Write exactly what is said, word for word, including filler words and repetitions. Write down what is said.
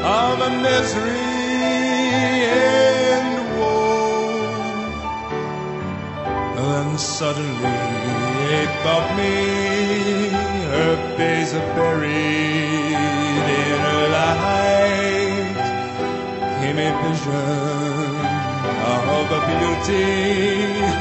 of misery and woe. Then suddenly it thought me her days are buried in light. Came a vision of a beauty